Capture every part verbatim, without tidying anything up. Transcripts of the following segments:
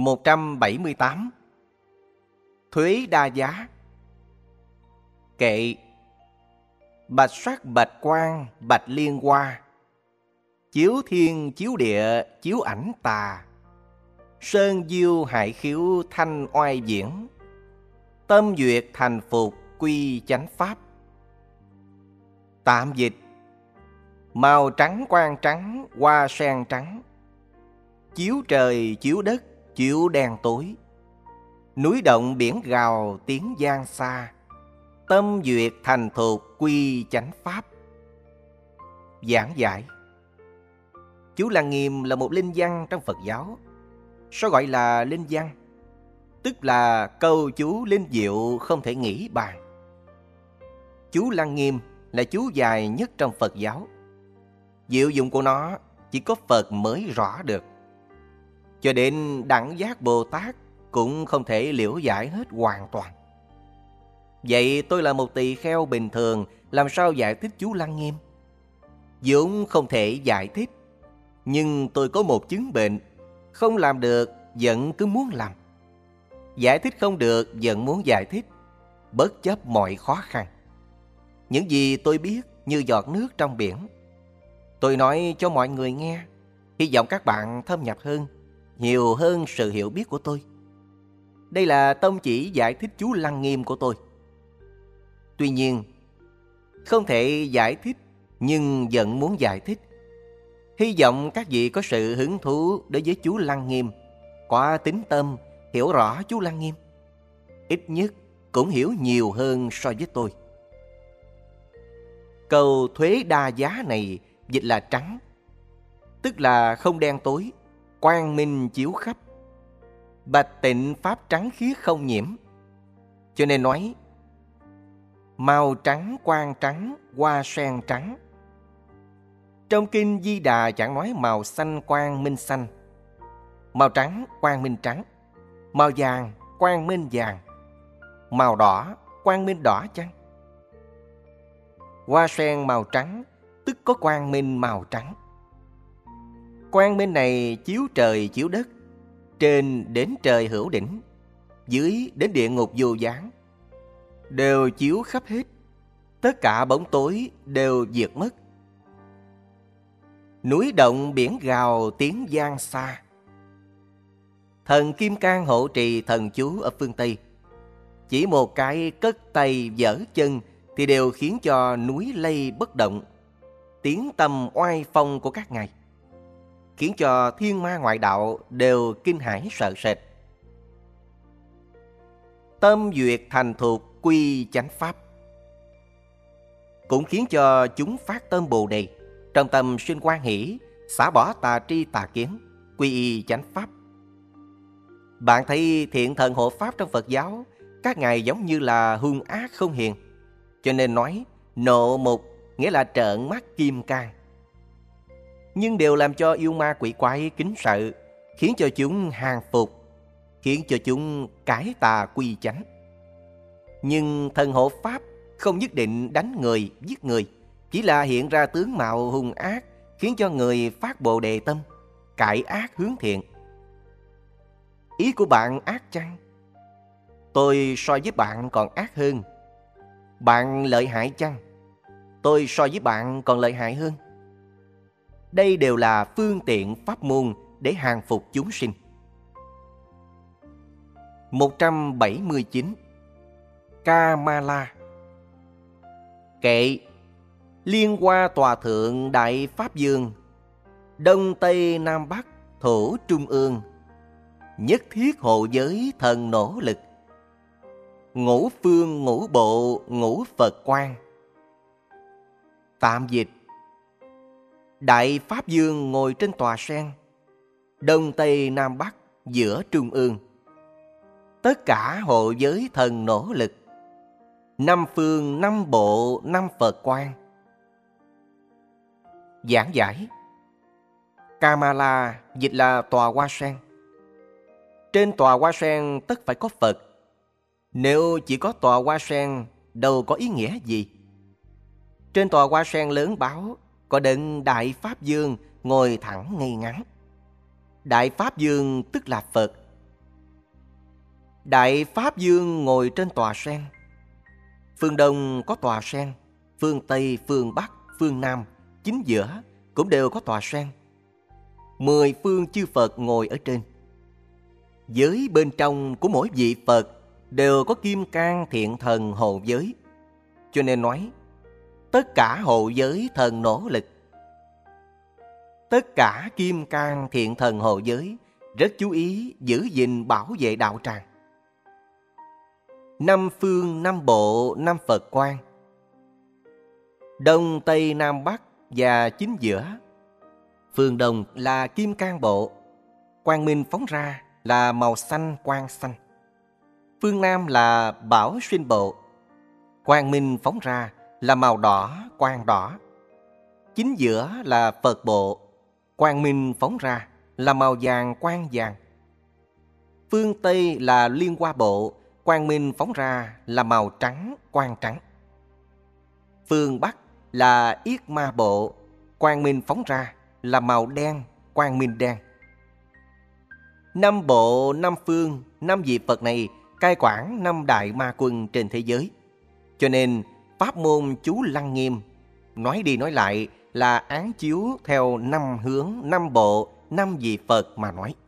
một trăm bảy mươi tám. Thuế đa giá. Kệ. Bạch sắc bạch quang bạch liên hoa, chiếu thiên chiếu địa chiếu ảnh tà, sơn diêu hại khiếu thanh oai diễn, tâm duyệt thành phục quy chánh pháp. Tạm dịch: màu trắng quang trắng hoa sen trắng, chiếu trời chiếu đất chiếu đen tối, núi động biển gào tiếng giang xa, tâm duyệt thành thục quy chánh pháp. Giảng giải: chú Lăng Nghiêm là một linh văn trong Phật giáo. Sao gọi là linh văn? Tức là câu chú linh diệu không thể nghĩ bàn. Chú Lăng Nghiêm là chú dài nhất trong Phật giáo. Diệu dụng của nó chỉ có Phật mới rõ được. Cho đến Đẳng Giác Bồ Tát cũng không thể liễu giải hết hoàn toàn. Vậy tôi là một tỳ kheo bình thường, làm sao giải thích chú Lăng Nghiêm? vốn không thể giải thích, nhưng tôi có một chứng bệnh, không làm được vẫn cứ muốn làm, giải thích không được vẫn muốn giải thích, bất chấp mọi khó khăn. Những gì tôi biết như giọt nước trong biển, tôi nói cho mọi người nghe, hy vọng các bạn thâm nhập hơn, nhiều hơn sự hiểu biết của tôi. Đây là tông chỉ giải thích chú Lăng Nghiêm của tôi. Tuy nhiên, không thể giải thích nhưng vẫn muốn giải thích. Hy vọng các vị có sự hứng thú đối với chú Lăng Nghiêm, có tín tâm hiểu rõ chú Lăng Nghiêm, ít nhất cũng hiểu nhiều hơn so với tôi. Câu thuế đa giá này dịch là trắng, tức là không đen tối, quang minh chiếu khắp, bạch tịnh pháp trắng khiết không nhiễm. Cho nên nói màu trắng quang trắng hoa sen trắng. Trong kinh Di Đà chẳng nói màu xanh quang minh xanh, màu trắng quang minh trắng, màu vàng quang minh vàng, màu đỏ quang minh đỏ chăng? Hoa sen màu trắng tức có quang minh màu trắng. Quang minh này chiếu trời chiếu đất, trên đến trời hữu đỉnh, dưới đến địa ngục vô gián, đều chiếu khắp hết, tất cả bóng tối đều diệt mất. Núi động biển gào tiếng vang xa. Thần Kim Cang hộ trì thần chú ở phương Tây, chỉ một cái cất tay giở chân thì đều khiến cho núi lay bất động. Tiếng tầm oai phong của các ngài khiến cho thiên ma ngoại đạo đều kinh hãi sợ sệt. Tâm duyệt thành thục quy chánh pháp, cũng khiến cho chúng phát tâm Bồ Đề, trong tâm sinh hoan hỷ, xả bỏ tà tri tà kiến, quy y chánh pháp. Bạn thấy thiện thần hộ pháp trong Phật giáo, các ngài giống như là hung ác không hiền, cho nên nói nộ mục nghĩa là trợn mắt kim cang, nhưng đều làm cho yêu ma quỷ quái kính sợ, khiến cho chúng hàng phục, khiến cho chúng cải tà quy chánh. Nhưng thần hộ pháp không nhất định đánh người, giết người, chỉ là hiện ra tướng mạo hung ác, khiến cho người phát Bồ Đề tâm, cải ác hướng thiện. Ý của bạn ác chăng? Tôi so với bạn còn ác hơn. Bạn lợi hại chăng? Tôi so với bạn còn lợi hại hơn. Đây đều là phương tiện pháp môn để hàng phục chúng sinh. một trăm bảy mươi chín. Kamala. Kệ. Liên Hoa Tòa Thượng Đại Pháp Dương, Đông Tây Nam Bắc Thổ Trung ương, nhất thiết hộ giới thần nỗ lực, ngũ phương ngũ bộ ngũ Phật quan. Tạm dịch: Đại Pháp Dương ngồi trên tòa sen, Đông Tây Nam Bắc giữa Trung ương, tất cả hộ giới thần nỗ lực, năm phương năm bộ năm Phật quan. Giảng giải: Kamala dịch là tòa hoa sen. Trên tòa hoa sen tất phải có Phật. Nếu chỉ có tòa hoa sen, đâu có ý nghĩa gì. Trên tòa hoa sen lớn báo có đấng Đại Pháp Dương ngồi thẳng ngay ngắn. Đại Pháp Dương tức là Phật. Đại Pháp Dương ngồi trên tòa sen. Phương Đông có tòa sen, phương Tây, phương Bắc, phương Nam, chính giữa cũng đều có tòa sen. Mười phương chư Phật ngồi ở trên. Giới bên trong của mỗi vị Phật đều có kim cang thiện thần hộ giới. Cho nên nói, tất cả hộ giới thần nỗ lực. Tất cả kim cang thiện thần hộ giới rất chú ý giữ gìn bảo vệ đạo tràng. Năm phương, năm bộ, năm Phật quan. Đông, Tây, Nam, Bắc và chính giữa. Phương Đông là kim cang bộ, quang minh phóng ra là màu xanh quang xanh. Phương Nam là bảo sinh bộ, quang minh phóng ra là màu đỏ quang đỏ. Chính giữa là Phật bộ, quang minh phóng ra là màu vàng quang vàng. Phương Tây là Liên Hoa bộ, quang minh phóng ra là màu trắng quang trắng. Phương Bắc là Yết Ma bộ, quang minh phóng ra là màu đen quang minh đen. Năm bộ, năm phương, năm vị Phật này cai quản năm đại ma quân trên thế giới. Cho nên pháp môn chú Lăng Nghiêm nói đi nói lại là án chiếu theo năm hướng, năm bộ, năm vị Phật mà nói.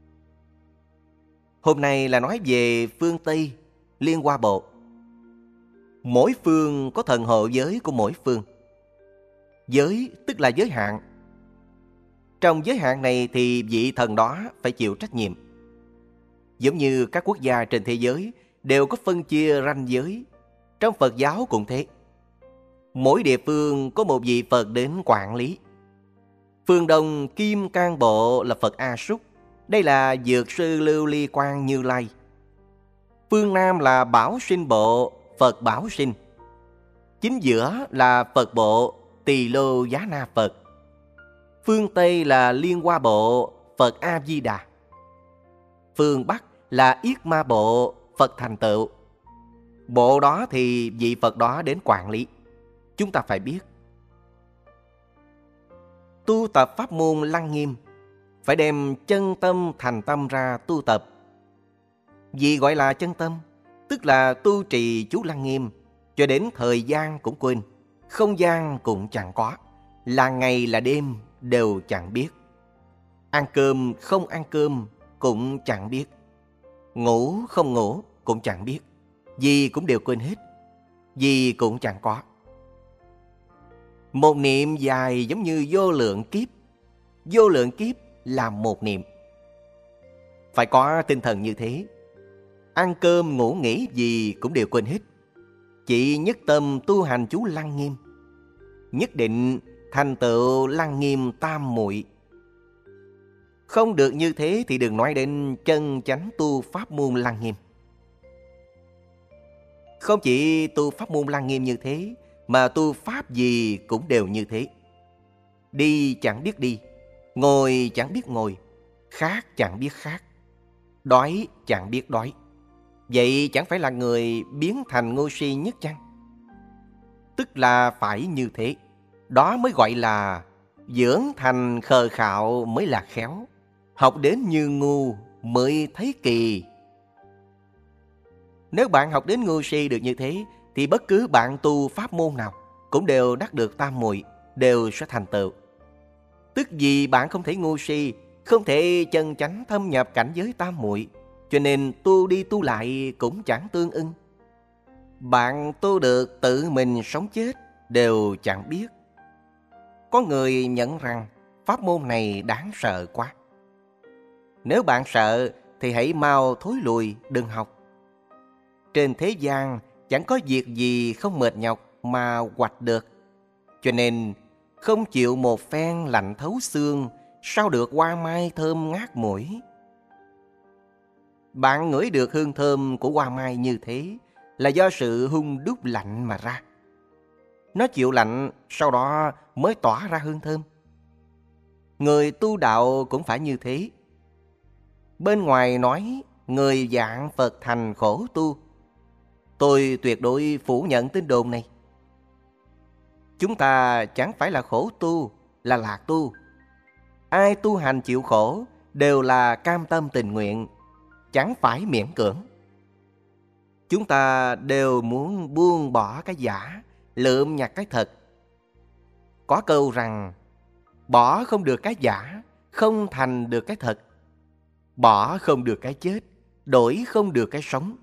Hôm nay là nói về phương Tây, Liên Hoa bộ. Mỗi phương có thần hộ giới của mỗi phương. Giới tức là giới hạn. Trong giới hạn này thì vị thần đó phải chịu trách nhiệm. Giống như các quốc gia trên thế giới đều có phân chia ranh giới. Trong Phật giáo cũng thế. Mỗi địa phương có một vị Phật đến quản lý. Phương Đông Kim Cang bộ là Phật A Súc. Đây là Dược sư Lưu Ly Quang Như Lai. Phương Nam là Bảo Sinh bộ, Phật Bảo Sinh. Chính giữa là Phật bộ Tỳ Lô Giá Na Phật. Phương Tây là Liên Hoa bộ, Phật A Di Đà. Phương Bắc là Yết Ma bộ, Phật Thành Tựu. Bộ đó thì vị Phật đó đến quản lý. Chúng ta phải biết. Tu tập pháp môn Lăng Nghiêm phải đem chân tâm thành tâm ra tu tập. Gì gọi là chân tâm? Tức là tu trì chú Lăng Nghiêm cho đến thời gian cũng quên, không gian cũng chẳng có, là ngày là đêm đều chẳng biết. Ăn cơm không ăn cơm cũng chẳng biết, ngủ không ngủ cũng chẳng biết. Gì cũng đều quên hết, gì cũng chẳng có. Một niệm dài giống như vô lượng kiếp. Vô lượng kiếp là một niệm. Phải có tinh thần như thế. Ăn cơm ngủ nghỉ gì cũng đều quên hết. Chỉ nhất tâm tu hành chú Lăng Nghiêm, nhất định thành tựu Lăng Nghiêm tam muội. Không được như thế thì đừng nói đến chân chánh tu pháp môn Lăng Nghiêm. Không chỉ tu pháp môn Lăng Nghiêm như thế, mà tu pháp gì cũng đều như thế. Đi chẳng biết đi, ngồi chẳng biết ngồi, khát chẳng biết khát, đói chẳng biết đói. Vậy chẳng phải là người biến thành ngu si nhất chăng? Tức là phải như thế. Đó mới gọi là dưỡng thành khờ khạo mới là khéo. Học đến như ngu mới thấy kỳ. Nếu bạn học đến ngu si được như thế, thì bất cứ bạn tu pháp môn nào cũng đều đắc được tam muội, đều sẽ thành tựu. Tức vì bạn không thể ngu si, không thể chân chánh thâm nhập cảnh giới tam muội, cho nên tu đi tu lại cũng chẳng tương ưng. Bạn tu được tự mình sống chết đều chẳng biết. Có người nhận rằng pháp môn này đáng sợ quá. Nếu bạn sợ thì hãy mau thối lùi, đừng học. Trên thế gian chẳng có việc gì không mệt nhọc mà hoạch được. Cho nên không chịu một phen lạnh thấu xương, sao được hoa mai thơm ngát mũi. Bạn ngửi được hương thơm của hoa mai như thế là do sự hun đúc lạnh mà ra. Nó chịu lạnh, sau đó mới tỏa ra hương thơm. Người tu đạo cũng phải như thế. Bên ngoài nói người dạng Phật thành khổ tu. Tôi tuyệt đối phủ nhận tin đồn này. Chúng ta chẳng phải là khổ tu, là lạc tu. Ai tu hành chịu khổ đều là cam tâm tình nguyện, chẳng phải miễn cưỡng. Chúng ta đều muốn buông bỏ cái giả, lượm nhặt cái thật. Có câu rằng, bỏ không được cái giả, không thành được cái thật. Bỏ không được cái chết, đổi không được cái sống.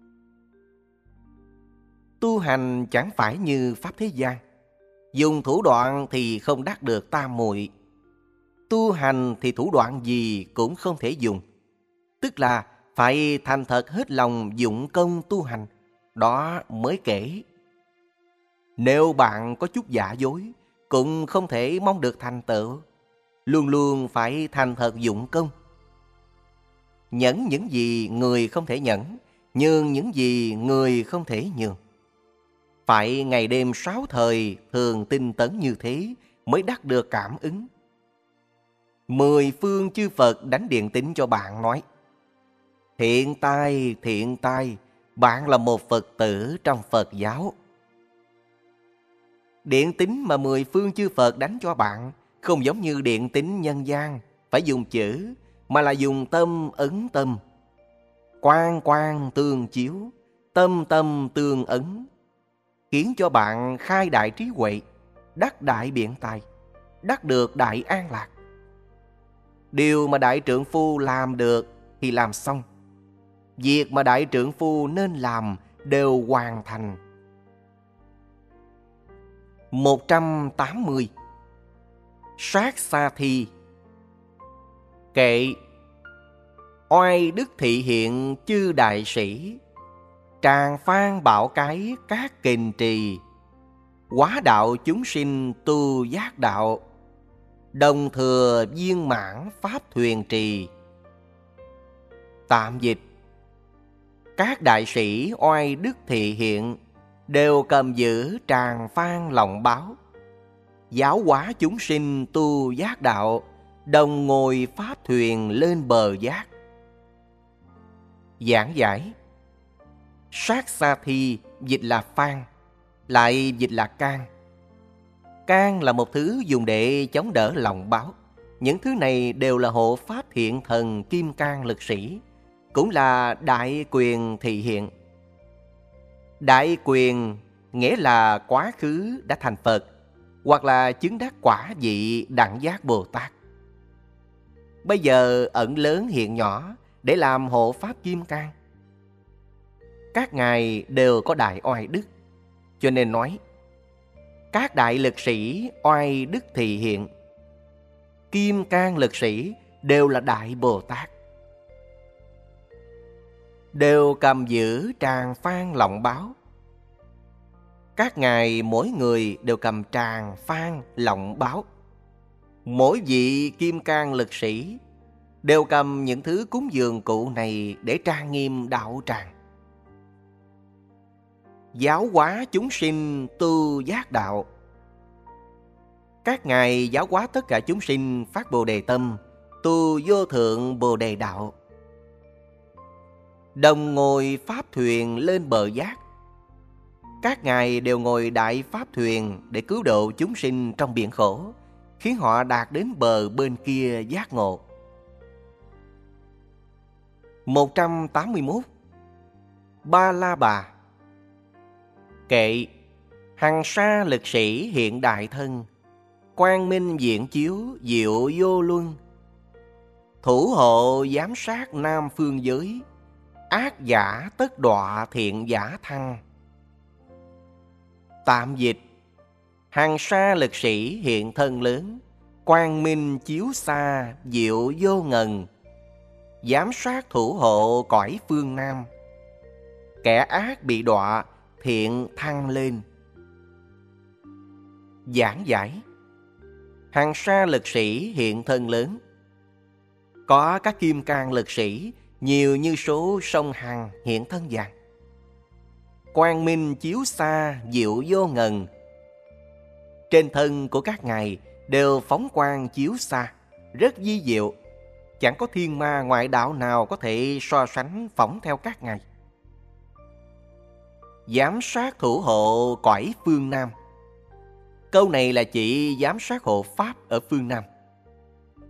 Tu hành chẳng phải như pháp thế gian, dùng thủ đoạn thì không đắc được tam muội. Tu hành thì thủ đoạn gì cũng không thể dùng, tức là phải thành thật hết lòng dụng công tu hành, đó mới kể. Nếu bạn có chút giả dối, cũng không thể mong được thành tựu. Luôn luôn phải thành thật dụng công. Nhẫn những gì người không thể nhẫn, nhường những gì người không thể nhường. Phải ngày đêm sáu thời thường tinh tấn như thế mới đắc được cảm ứng. Mười phương chư Phật đánh điện tín cho bạn nói: thiện tai, thiện tai, bạn là một Phật tử trong Phật giáo. Điện tín mà mười phương chư Phật đánh cho bạn không giống như điện tín nhân gian, phải dùng chữ, mà là dùng tâm ấn tâm. Quang quang tương chiếu, tâm tâm tương ấn, khiến cho bạn khai đại trí huệ, đắc đại biện tài, đắc được đại an lạc. Điều mà đại trượng phu làm được thì làm xong. Việc mà đại trượng phu nên làm đều hoàn thành. một trăm tám mươi. Sát sa thi. Kệ: oai đức thị hiện chư đại sĩ, tràng phan bảo cái các kình trì, hóa đạo chúng sinh tu giác đạo, đồng thừa viên mãn pháp thuyền trì. Tạm dịch: các đại sĩ oai đức thị hiện đều cầm giữ tràng phan lòng báo, giáo hóa chúng sinh tu giác đạo, đồng ngồi pháp thuyền lên bờ giác. Giảng giải: sát sa thi dịch là phan, lại dịch là can. Can là một thứ dùng để chống đỡ lòng báo. Những thứ này đều là hộ pháp hiện thần kim cang lực sĩ, cũng là đại quyền thị hiện. Đại quyền nghĩa là quá khứ đã thành Phật, hoặc là chứng đắc quả vị đẳng giác Bồ Tát. Bây giờ ẩn lớn hiện nhỏ để làm hộ pháp kim cang. Các ngài đều có đại oai đức, cho nên nói các đại lực sĩ oai đức thị hiện. Kim cang lực sĩ đều là đại Bồ Tát, đều cầm giữ tràng phan lọng báo. Các ngài mỗi người đều cầm tràng phan lọng báo. Mỗi vị kim cang lực sĩ đều cầm những thứ cúng dường cụ này để trang nghiêm đạo tràng. Giáo hóa chúng sinh tu giác đạo. Các ngài giáo hóa tất cả chúng sinh phát Bồ Đề tâm, tu vô thượng Bồ Đề đạo. Đồng ngồi pháp thuyền lên bờ giác. Các ngài đều ngồi đại pháp thuyền để cứu độ chúng sinh trong biển khổ, khiến họ đạt đến bờ bên kia giác ngộ. một trăm tám mươi mốt. Ba La Bà. Kệ: hằng sa lực sĩ hiện đại thân, quang minh diện chiếu diệu vô luân, thủ hộ giám sát nam phương giới, ác giả tất đọa thiện giả thăng. Tạm dịch: hằng sa lực sĩ hiện thân lớn, quang minh chiếu xa diệu vô ngần, giám sát thủ hộ cõi phương Nam, kẻ ác bị đọa thiện thăng lên. Giảng giải: hằng sa lực sĩ hiện thân lớn, có các kim cang lực sĩ nhiều như số sông Hằng hiện thân vàng. Quang minh chiếu xa diệu vô ngần. Trên thân của các ngài đều phóng quang chiếu xa, rất vi diệu. Chẳng có thiên ma ngoại đạo nào có thể so sánh phóng theo các ngài. Giám sát thủ hộ cõi phương Nam. Câu này là chỉ giám sát hộ Pháp ở phương Nam.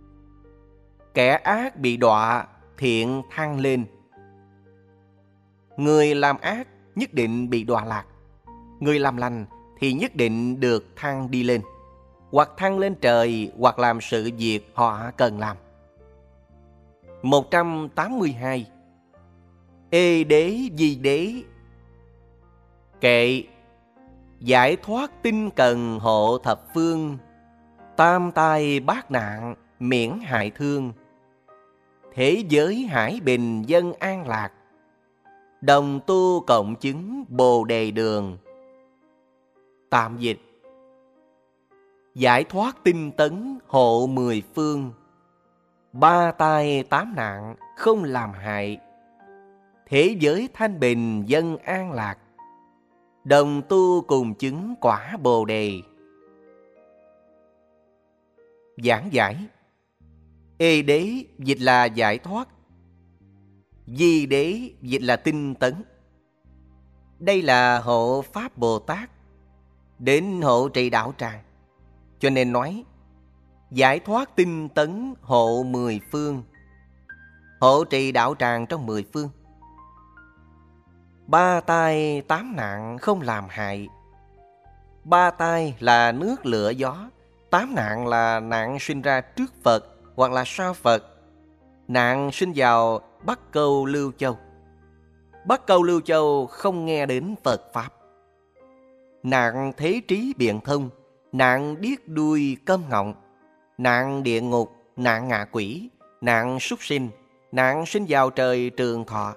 Kẻ ác bị đọa thiện thăng lên. Người làm ác nhất định bị đọa lạc. Người làm lành thì nhất định được thăng đi lên, hoặc thăng lên trời, hoặc làm sự việc họ cần làm. một trăm tám mươi hai. Ê đế di đế. Kệ. Giải thoát tinh cần hộ thập phương, tam tai bát nạn miễn hại thương. Thế giới hải bình dân an lạc, đồng tu cộng chứng bồ đề đường. Tạm dịch. Giải thoát tinh tấn hộ mười phương, ba tai tám nạn không làm hại. Thế giới thanh bình dân an lạc, đồng tu cùng chứng quả bồ đề. Giảng giải. Ê đế dịch là giải thoát, di đế dịch là tinh tấn. Đây là hộ Pháp Bồ Tát đến hộ trì đạo tràng, cho nên nói giải thoát tinh tấn hộ mười phương, hộ trì đạo tràng trong mười phương. Ba tai tám nạn không làm hại. Ba tai là nước lửa gió, tám nạn là nạn sinh ra trước Phật hoặc là sau Phật. Nạn sinh vào Bắc Câu Lưu Châu. Bắc Câu Lưu Châu không nghe đến Phật Pháp. Nạn thế trí biện thông, nạn điếc đuôi câm ngọng, nạn địa ngục, nạn ngạ quỷ, nạn súc sinh, nạn sinh vào trời trường thọ.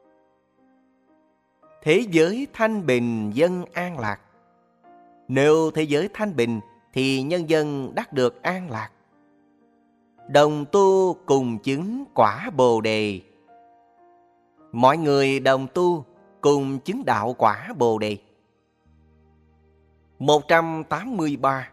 Thế giới thanh bình dân an lạc. Nếu thế giới thanh bình thì nhân dân đắc được an lạc. Đồng tu cùng chứng quả bồ đề. Mọi người đồng tu cùng chứng đạo quả bồ đề. một trăm tám mươi ba.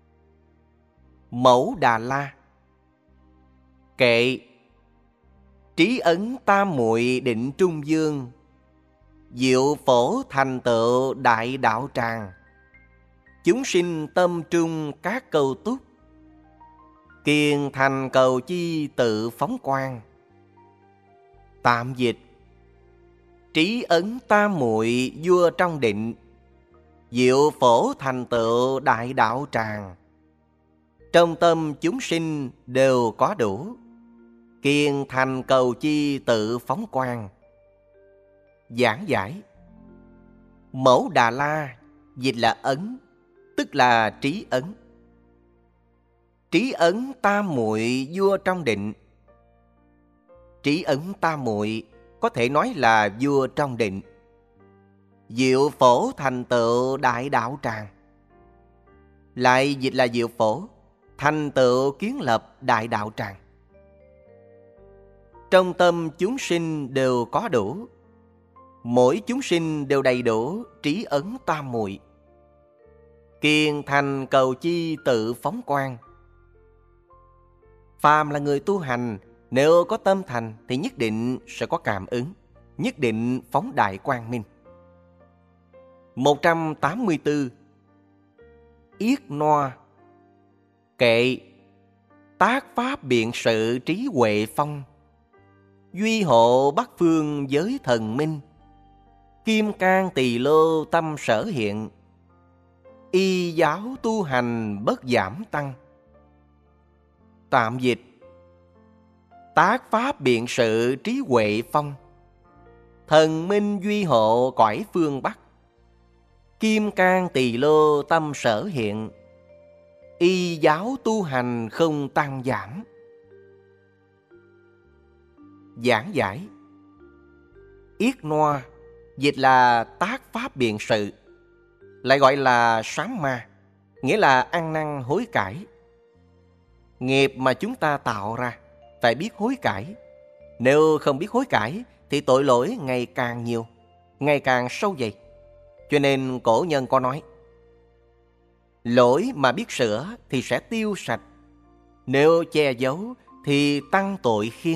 Mẫu Đà La. Kệ. Trí ấn tam muội định trung dương, diệu phổ thành tựu đại đạo tràng. Chúng sinh tâm trung các câu túc, kiền thành cầu chi tự phóng quang. Tạm dịch. Trí ấn tam muội vua trong định, diệu phổ thành tựu đại đạo tràng. Trong tâm chúng sinh đều có đủ, kiền thành cầu chi tự phóng quang. Giảng giải. Mẫu Đà La dịch là ấn, tức là trí ấn. Trí ấn tam muội vua trong định. Trí ấn tam muội có thể nói là vua trong định. Diệu phổ thành tựu đại đạo tràng. Lại dịch là diệu phổ, thành tựu kiến lập đại đạo tràng. Trong tâm chúng sinh đều có đủ, mỗi chúng sinh đều đầy đủ trí ấn tam muội. Kiền thành cầu chi tự phóng quang. Phàm là người tu hành, nếu có tâm thành thì nhất định sẽ có cảm ứng, nhất định phóng đại quang minh. một trăm tám mươi tư. Yết Noa. Kệ. Tác pháp biện sự trí huệ phong, duy hộ bắc phương giới thần minh. Kim cang tỳ lô tâm sở hiện, y giáo tu hành bất giảm tăng. Tạm dịch. Tác pháp biện sự trí huệ phong, thần minh duy hộ cõi phương Bắc. Kim cang tỳ lô tâm sở hiện, y giáo tu hành không tăng giảm. Giảng giải. Yết Noa dịch là tác pháp biện sự, lại gọi là sám ma, nghĩa là ăn năn hối cải. Nghiệp mà chúng ta tạo ra phải biết hối cải. Nếu không biết hối cải thì tội lỗi ngày càng nhiều, ngày càng sâu dày. Cho nên cổ nhân có nói, lỗi mà biết sửa thì sẽ tiêu sạch, nếu che giấu thì tăng tội khiên.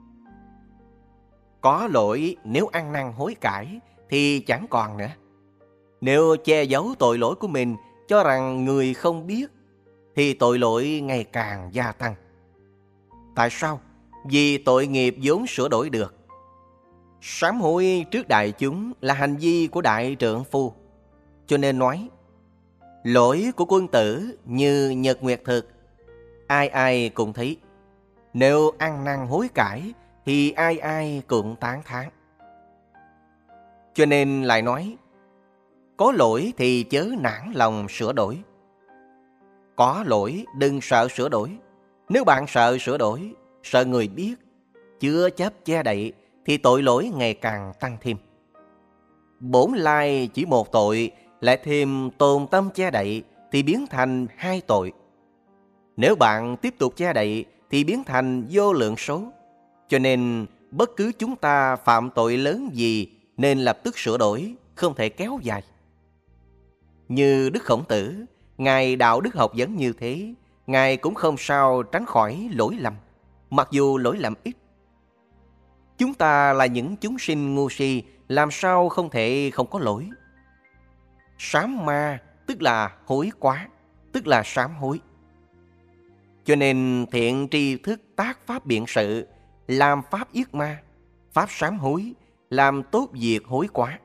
Có lỗi nếu ăn năn hối cải thì chẳng còn nữa. Nếu che giấu tội lỗi của mình, cho rằng người không biết, thì tội lỗi ngày càng gia tăng. Tại sao? Vì tội nghiệp vốn sửa đổi được. Sám hối trước đại chúng là hành vi của đại trượng phu. Cho nên nói, lỗi của quân tử như nhật nguyệt thực, ai ai cũng thấy. Nếu ăn năn hối cải thì ai ai cũng tán thán. Cho nên lại nói, có lỗi thì chớ nản lòng sửa đổi. Có lỗi đừng sợ sửa đổi. Nếu bạn sợ sửa đổi, sợ người biết, chưa chấp che đậy, thì tội lỗi ngày càng tăng thêm. Bổn lai chỉ một tội, lại thêm tồn tâm che đậy, thì biến thành hai tội. Nếu bạn tiếp tục che đậy, thì biến thành vô lượng số. Cho nên bất cứ chúng ta phạm tội lớn gì nên lập tức sửa đổi, không thể kéo dài. Như Đức Khổng Tử, Ngài đạo đức học vấn như thế, Ngài cũng không sao tránh khỏi lỗi lầm, mặc dù lỗi lầm ít. Chúng ta là những chúng sinh ngu si, làm sao không thể không có lỗi. Sám ma tức là hối quá, tức là sám hối. Cho nên thiện tri thức tác pháp biện sự, làm pháp yết ma, pháp sám hối, làm tốt việc hối quá.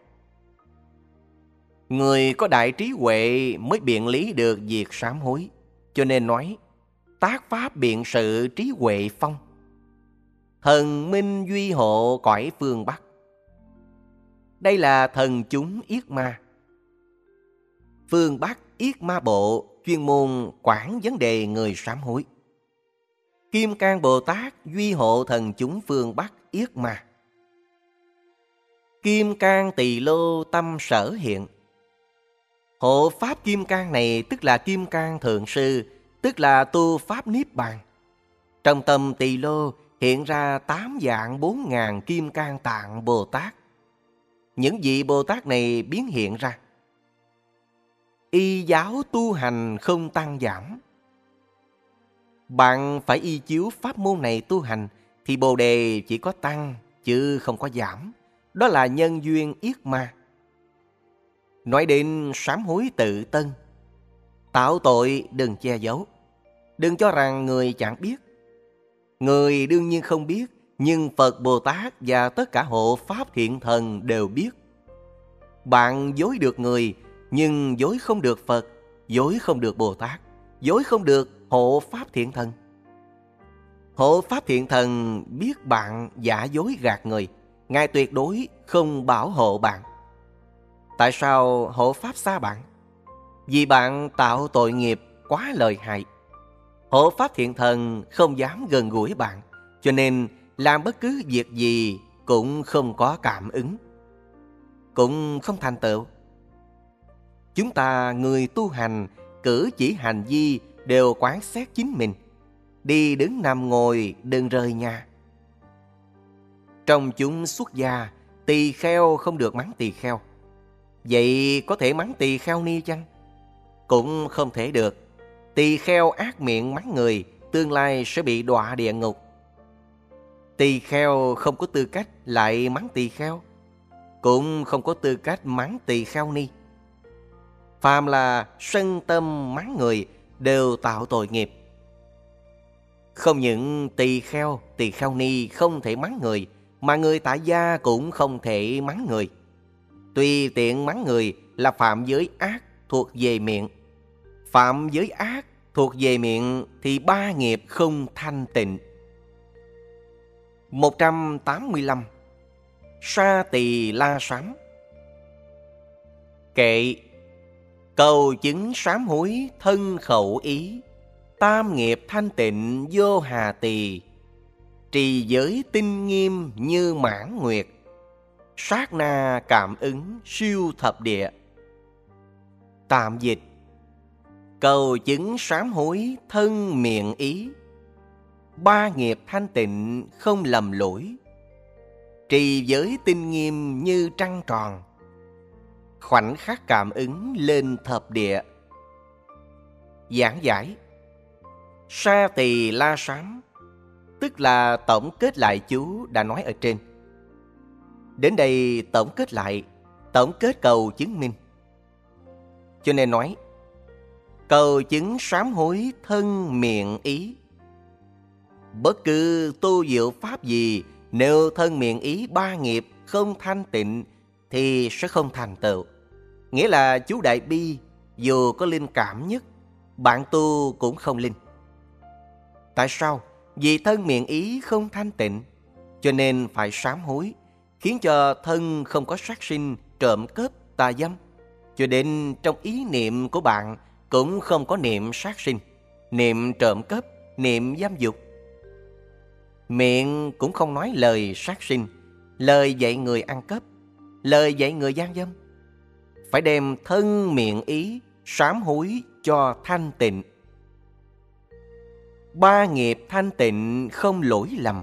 Người có đại trí huệ mới biện lý được việc sám hối. Cho nên nói, tác pháp biện sự trí huệ phong, thần minh duy hộ cõi phương Bắc. Đây là thần chúng yết ma. Phương Bắc yết ma bộ chuyên môn quản vấn đề người sám hối. Kim Cang Bồ Tát duy hộ thần chúng phương Bắc yết ma. Kim Cang Tỳ Lô tâm sở hiện. Hộ pháp Kim Cang này tức là Kim Cang Thượng Sư, tức là tu pháp Niết Bàn. Trong tâm Tỳ Lô hiện ra tám dạng bốn ngàn Kim Cang Tạng Bồ Tát. Những vị Bồ Tát này biến hiện ra. Y giáo tu hành không tăng giảm. Bạn phải y chiếu pháp môn này tu hành, thì Bồ Đề chỉ có tăng chứ không có giảm. Đó là nhân duyên yết ma. Nói đến sám hối tự tân, tạo tội đừng che giấu. Đừng cho rằng người chẳng biết. Người đương nhiên không biết, nhưng Phật Bồ Tát và tất cả hộ pháp thiện thần đều biết. Bạn dối được người, nhưng dối không được Phật, dối không được Bồ Tát, dối không được hộ pháp thiện thần. Hộ pháp thiện thần biết bạn giả dối gạt người, Ngài tuyệt đối không bảo hộ bạn. Tại sao hộ pháp xa bạn? Vì bạn tạo tội nghiệp quá lợi hại. Hộ pháp thiện thần không dám gần gũi bạn, cho nên làm bất cứ việc gì cũng không có cảm ứng, cũng không thành tựu. Chúng ta người tu hành, cử chỉ hành vi đều quán xét chính mình. Đi đứng nằm ngồi đừng rời nhà. Trong chúng xuất gia, tỳ kheo không được mắng tỳ kheo. Vậy có thể mắng tỳ kheo ni chăng? Cũng không thể được. Tỳ kheo ác miệng mắng người, tương lai sẽ bị đọa địa ngục. Tỳ kheo không có tư cách lại mắng tỳ kheo, cũng không có tư cách mắng tỳ kheo ni. Phàm là sân tâm mắng người đều tạo tội nghiệp. Không những tỳ kheo, tỳ kheo ni không thể mắng người, mà người tại gia cũng không thể mắng người. Tùy tiện mắng người là phạm giới ác thuộc về miệng. Phạm giới ác thuộc về miệng thì ba nghiệp không thanh tịnh. một trăm tám mươi lăm. Sa tỳ la sám. Kệ: cầu chứng sám hối thân khẩu ý, tam nghiệp thanh tịnh vô hà tỳ, trì giới tinh nghiêm như mãn nguyệt, sát na cảm ứng siêu thập địa. Tạm dịch: cầu chứng sám hối thân miệng ý, ba nghiệp thanh tịnh không lầm lỗi, trì giới tinh nghiêm như trăng tròn, khoảnh khắc cảm ứng lên thập địa. Giảng giải: Sa tỳ la sám tức là tổng kết lại chú đã nói ở trên. Đến đây tổng kết lại, tổng kết cầu chứng minh. Cho nên nói cầu chứng sám hối thân miệng ý. Bất cứ tu diệu pháp gì, nếu thân miệng ý ba nghiệp không thanh tịnh thì sẽ không thành tựu. Nghĩa là chú Đại Bi dù có linh cảm nhất, bạn tu cũng không linh. Tại sao? Vì thân miệng ý không thanh tịnh, cho nên phải sám hối, khiến cho thân không có sát sinh, trộm cướp, tà dâm. Cho đến trong ý niệm của bạn cũng không có niệm sát sinh, niệm trộm cướp, niệm dâm dục. Miệng cũng không nói lời sát sinh, lời dạy người ăn cắp, lời dạy người gian dâm. Phải đem thân miệng ý sám hối cho thanh tịnh. Ba nghiệp thanh tịnh không lỗi lầm.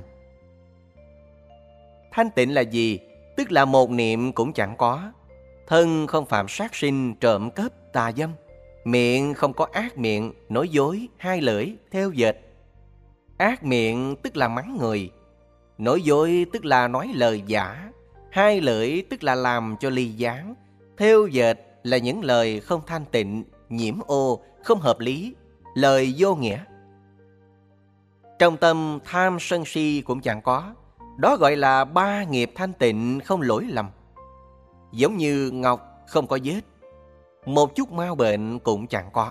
Thanh tịnh là gì? Tức là một niệm cũng chẳng có. Thân không phạm sát sinh, trộm cướp, tà dâm. Miệng không có ác miệng, nói dối, hai lưỡi, theo dệt. Ác miệng tức là mắng người, nói dối tức là nói lời giả, hai lưỡi tức là làm cho ly gián, theo dệt là những lời không thanh tịnh, nhiễm ô, không hợp lý, lời vô nghĩa. Trong tâm tham sân si cũng chẳng có. Đó gọi là ba nghiệp thanh tịnh không lỗi lầm. Giống như ngọc không có vết, một chút mau bệnh cũng chẳng có.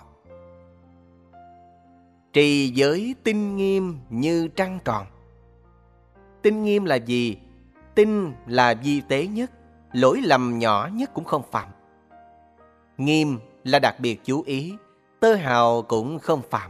Trì giới tinh nghiêm như trăng tròn. Tinh nghiêm là gì? Tinh là vi tế nhất, lỗi lầm nhỏ nhất cũng không phạm. Nghiêm là đặc biệt chú ý, tơ hào cũng không phạm.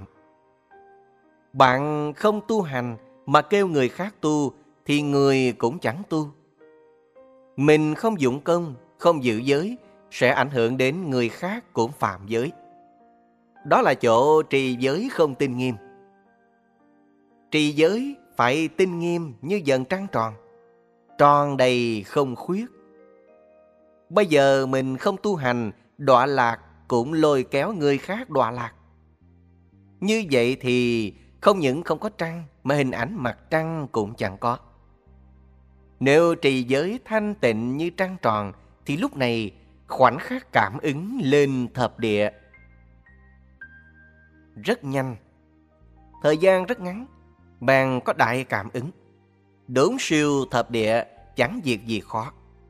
Bạn không tu hành mà kêu người khác tu thì người cũng chẳng tu. Mình không dụng công, không giữ giới sẽ ảnh hưởng đến người khác cũng phạm giới. Đó là chỗ trì giới không tinh nghiêm. Trì giới phải tinh nghiêm như dần trăng tròn, tròn đầy không khuyết. Bây giờ mình không tu hành, đọa lạc cũng lôi kéo người khác đọa lạc. Như vậy thì không những không có trăng mà hình ảnh mặt trăng cũng chẳng có. Nếu trì giới thanh tịnh như trăng tròn thì lúc này khoảnh khắc cảm ứng lên thập địa. Rất nhanh, thời gian rất ngắn, bạn có đại cảm ứng. Đốn siêu thập địa chẳng việc gì khó.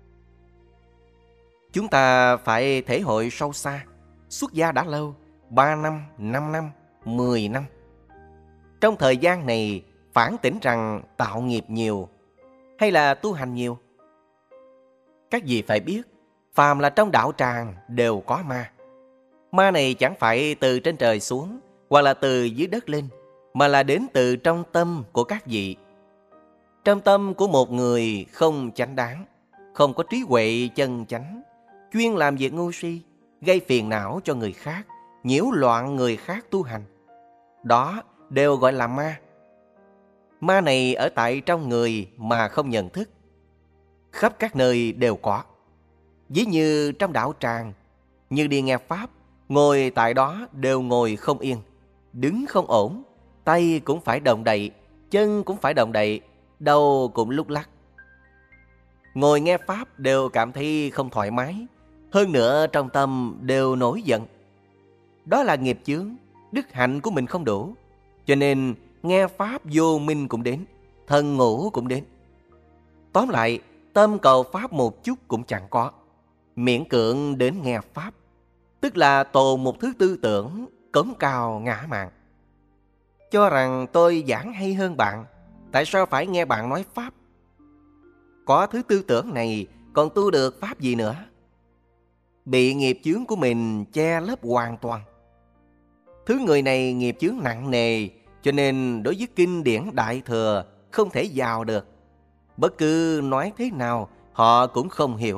Chúng ta phải thể hội sâu xa, xuất gia đã lâu, ba năm, năm năm, mười năm. Trong thời gian này phản tỉnh rằng tạo nghiệp nhiều hay là tu hành nhiều? Các vị phải biết, phàm là trong đạo tràng đều có ma. Ma này chẳng phải từ trên trời xuống hoặc là từ dưới đất lên, mà là đến từ trong tâm của các vị. Trong tâm của một người không chánh đáng, không có trí huệ chân chánh, chuyên làm việc ngu si, gây phiền não cho người khác, nhiễu loạn người khác tu hành. Đó đều gọi là ma. Ma này ở tại trong người mà không nhận thức. Khắp các nơi đều có. Ví như trong đạo tràng, như đi nghe Pháp, ngồi tại đó đều ngồi không yên, đứng không ổn, tay cũng phải động đậy, chân cũng phải động đậy, đầu cũng lúc lắc. Ngồi nghe Pháp đều cảm thấy không thoải mái, hơn nữa trong tâm đều nổi giận. Đó là nghiệp chướng, đức hạnh của mình không đủ. Cho nên nghe Pháp vô minh cũng đến, thần ngủ cũng đến. Tóm lại, tâm cầu Pháp một chút cũng chẳng có, miễn cưỡng đến nghe Pháp, tức là tồn một thứ tư tưởng cống cao ngã mạn. Cho rằng tôi giảng hay hơn bạn, tại sao phải nghe bạn nói Pháp? Có thứ tư tưởng này còn tu được Pháp gì nữa? Bị nghiệp chướng của mình che lấp hoàn toàn. Thứ người này nghiệp chướng nặng nề, cho nên đối với kinh điển Đại Thừa không thể vào được. Bất cứ nói thế nào họ cũng không hiểu.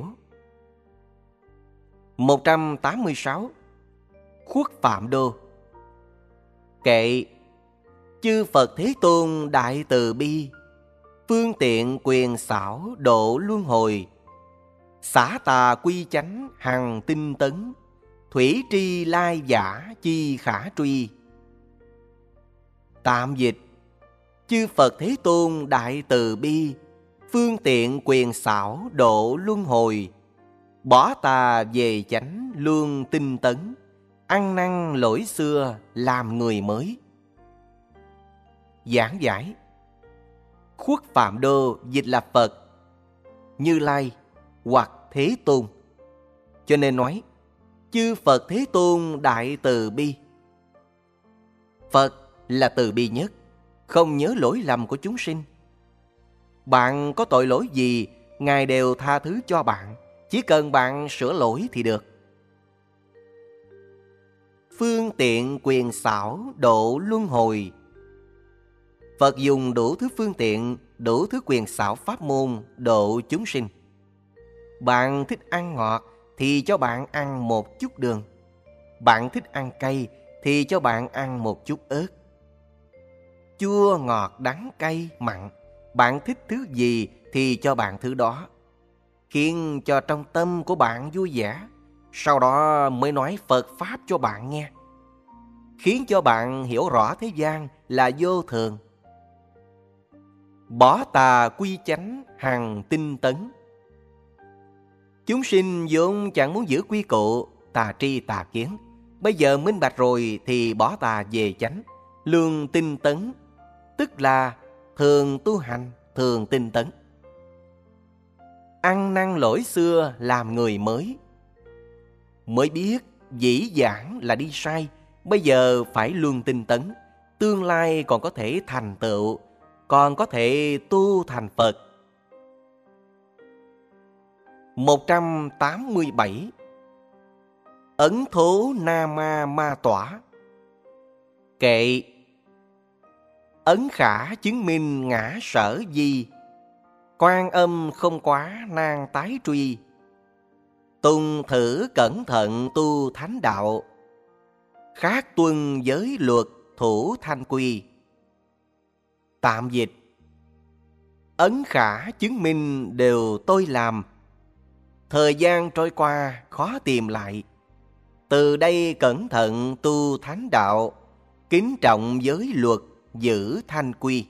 một trăm tám mươi sáu. Khuất Phạm Đô. Kệ: chư Phật Thế Tôn đại từ bi, phương tiện quyền xảo độ luân hồi, xả tà quy chánh hằng tinh tấn, thủy tri lai giả chi khả truy. Tạm dịch: chư Phật Thế Tôn đại từ bi, phương tiện quyền xảo độ luân hồi, bỏ tà về chánh luôn tinh tấn, ăn năn lỗi xưa làm người mới. Giảng giải: Khuất Phạm Đô dịch là Phật, Như Lai hoặc Thế Tôn. Cho nên nói, chư Phật Thế Tôn đại từ bi. Phật là từ bi nhất, không nhớ lỗi lầm của chúng sinh. Bạn có tội lỗi gì, Ngài đều tha thứ cho bạn, chỉ cần bạn sửa lỗi thì được. Phương tiện quyền xảo độ luân hồi. Phật dùng đủ thứ phương tiện, đủ thứ quyền xảo pháp môn độ chúng sinh. Bạn thích ăn ngọt thì cho bạn ăn một chút đường. Bạn thích ăn cay thì cho bạn ăn một chút ớt. Chua, ngọt, đắng, cay, mặn, bạn thích thứ gì thì cho bạn thứ đó, khiến cho trong tâm của bạn vui vẻ. Sau đó mới nói Phật Pháp cho bạn nghe, khiến cho bạn hiểu rõ thế gian là vô thường. Bỏ tà quy chánh hằng tinh tấn. Chúng sinh vốn chẳng muốn giữ quy củ, tà tri tà kiến. Bây giờ minh bạch rồi thì bỏ tà về chánh, lương tinh tấn, tức là thường tu hành, thường tinh tấn. Ăn năn lỗi xưa làm người mới. Mới biết dĩ vãng là đi sai, bây giờ phải luôn tinh tấn. Tương lai còn có thể thành tựu, còn có thể tu thành Phật. một trăm tám mươi bảy. Ấn thố na ma ma tỏa. Kệ. Ấn khả chứng minh ngã sở di, Quan âm không quá nan tái truy. Tùng thử cẩn thận tu thánh đạo, Khác tuân giới luật thủ thanh quy. Tạm dịch: ấn khả chứng minh đều tôi làm, thời gian trôi qua khó tìm lại. Từ đây cẩn thận tu thánh đạo, kính trọng giới luật giữ thanh quy.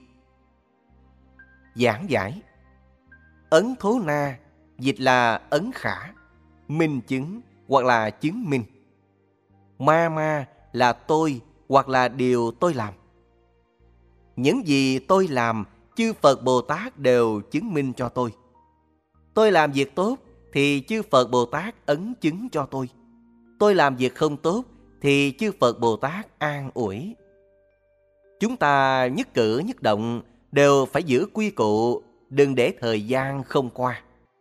Giảng giải: ấn thố na dịch là ấn khả, minh chứng hoặc là chứng minh. Ma ma là tôi hoặc là điều tôi làm. Những gì tôi làm, chư Phật Bồ Tát đều chứng minh cho tôi. Tôi làm việc tốt thì chư Phật Bồ Tát ấn chứng cho tôi. Tôi làm việc không tốt thì chư Phật Bồ Tát an ủi. Chúng ta nhất cử nhất động đều phải giữ quy củ, đừng để thời gian không qua.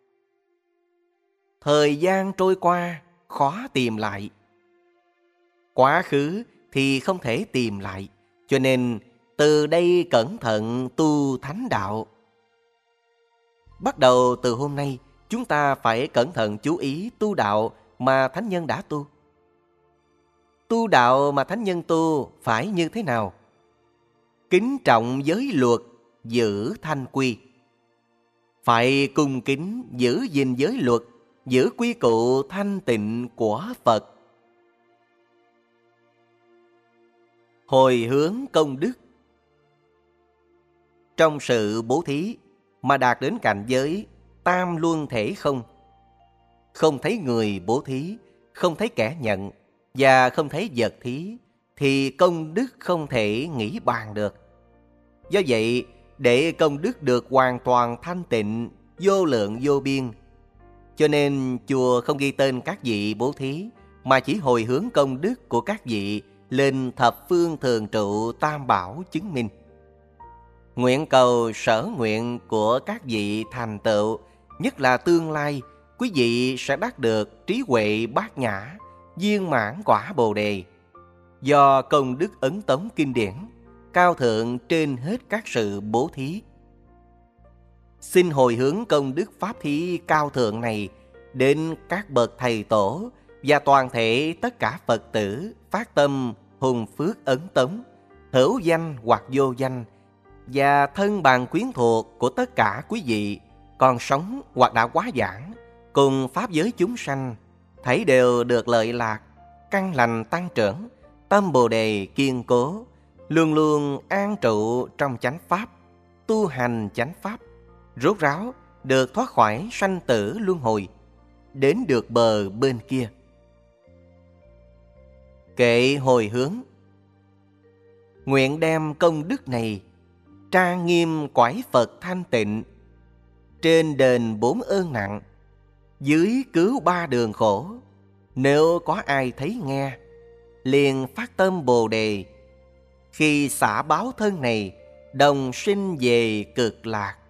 Thời gian trôi qua khó tìm lại. Quá khứ thì không thể tìm lại, cho nên từ đây cẩn thận tu thánh đạo. Bắt đầu từ hôm nay, chúng ta phải cẩn thận chú ý tu đạo mà thánh nhân đã tu. Tu đạo mà thánh nhân tu phải như thế nào? Kính trọng giới luật, giữ thanh quy. Phải cung kính giữ gìn giới luật, giữ quy củ thanh tịnh của Phật. Hồi hướng công đức. Trong sự bố thí mà đạt đến cảnh giới tam luân thể không, không thấy người bố thí, không thấy kẻ nhận và không thấy vật thí, thì công đức không thể nghĩ bàn được. Do vậy, để công đức được hoàn toàn thanh tịnh, vô lượng vô biên, cho nên chùa không ghi tên các vị bố thí, mà chỉ hồi hướng công đức của các vị lên thập phương thường trụ tam bảo chứng minh. Nguyện cầu sở nguyện của các vị thành tựu, nhất là tương lai, quý vị sẽ đắc được trí huệ bát nhã, viên mãn quả Bồ Đề. Do công đức ấn tống kinh điển, cao thượng trên hết các sự bố thí. Xin hồi hướng công đức pháp thí cao thượng này đến các bậc thầy tổ và toàn thể tất cả Phật tử phát tâm hùng phước ấn tống, hữu danh hoặc vô danh, và thân bằng quyến thuộc của tất cả quý vị còn sống hoặc đã quá giảng, cùng pháp giới chúng sanh, thấy đều được lợi lạc, căn lành tăng trưởng, tâm Bồ Đề kiên cố, luôn luôn an trụ trong chánh pháp, tu hành chánh pháp, rốt ráo được thoát khỏi sanh tử luân hồi, đến được bờ bên kia. Kệ hồi hướng. Nguyện đem công đức này trang nghiêm quải Phật thanh tịnh, trên đền bốn ơn nặng, dưới cứu ba đường khổ. Nếu có ai thấy nghe, liền phát tâm Bồ Đề, khi xả báo thân này, đồng sinh về cực lạc.